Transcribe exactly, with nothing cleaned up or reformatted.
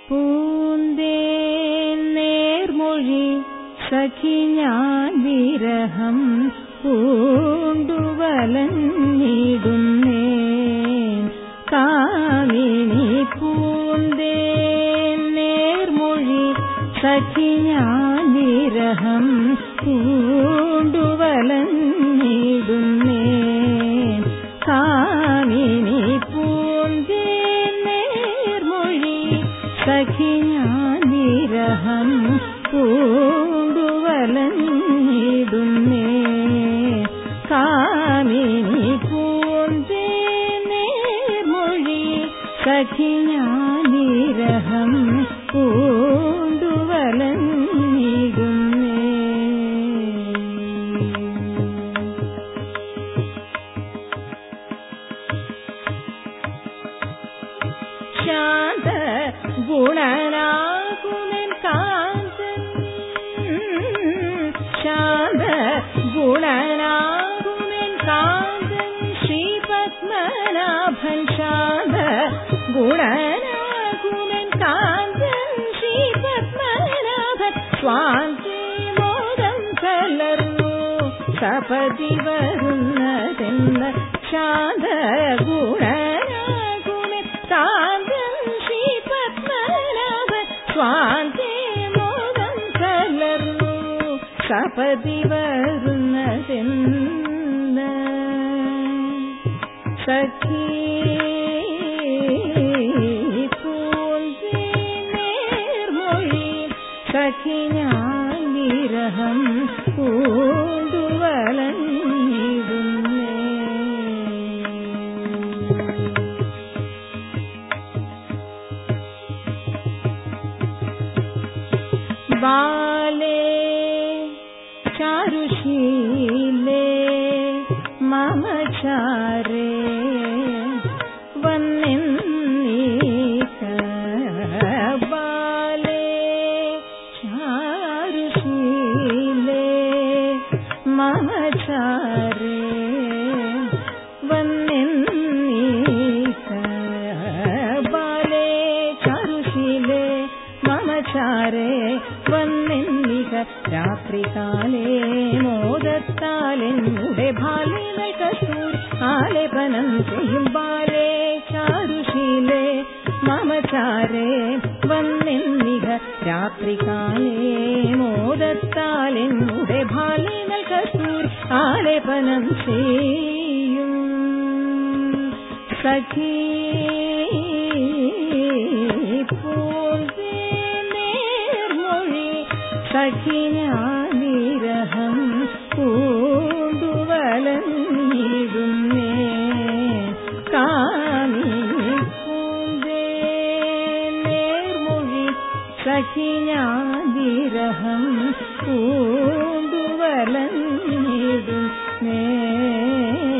പൂന്തേ നേർമൊഴി സഖി ഞാൻ വിരഹം പൂണ്ടുവലഞ്ഞിടുന്നേൻ കാമിനി. പൂന്തേ നേർമൊഴി സഖി ഞാൻ വിരഹം പൂണ്ടുവലഞ്ഞിടുന്നേൻ കാമിനി. പൂന്തേ നേർമൊഴി സഖി ഞാൻ വിരഹം പൂണ്ടുവലഞ്ഞിടുന്നേൻ കാമിനി. പൂന്തേ നേർമൊഴി സഖി ഞാൻ വിരഹം ശാന്ത ഗുണനാകുമെൻ കാന്തൻ. ശാന്ത ഗുണനാകുമെൻ കാന്തൻ ശ്രീപത്മനാഭൻ. ശാന്ത ഗുണനാകുമെൻ കാന്തൻ ശ്രീപത്മനാഭൻ. സ്വാന്തി മോദം കലർന്നു സപതി വരുന്നതെന്ന്. ശാന്ത ഗുണനാകുമെൻ കാന്തൻ ശ്രീപത്മനാഭൻ. സ്വാന്തി മോദം കലർന്നു സപതി വരുന്നതെന്ന്. സഖി പൂന്തേ നേർമൊഴി സഖി ഞാൻ വിരഹം പൂണ്ടുവലഞ്ഞിടുന്നേ. ബാലേ ചാരുശീലേ മമചാരേ വന്നെന്നീക. ബാലേ ചാരുശീലേ മമചാരേ വന്നെന്നീക. ബാലേ ചാരുശീലേ മമചാരേ വന്നെന്നിക. രാത്രികാലേ മോദത്താലെന്നുടെ ഭാലികൾ കസ്തൂരി ആലേപനം ചെയ്യും. ബാലേ ചാരുശീലേ മമചാരേ വന്നെന്നിക. രാത്രികാലേ മോദത്താലെന്നുടെ ഭാലികൾ കസ്തൂരി ആലേപനം ചെയ്യും. സഖി പൂന്തേ നേർമൊഴി സഖി ഞാൻ വിരഹം പൂണ്ടുവലഞ്ഞിടുന്നേൻ കാമിനി. പൂന്തേ നേർമൊഴി സഖി ഞാൻ വിരഹം പൂണ്ടുവലഞ്ഞിടുന്നേൻ.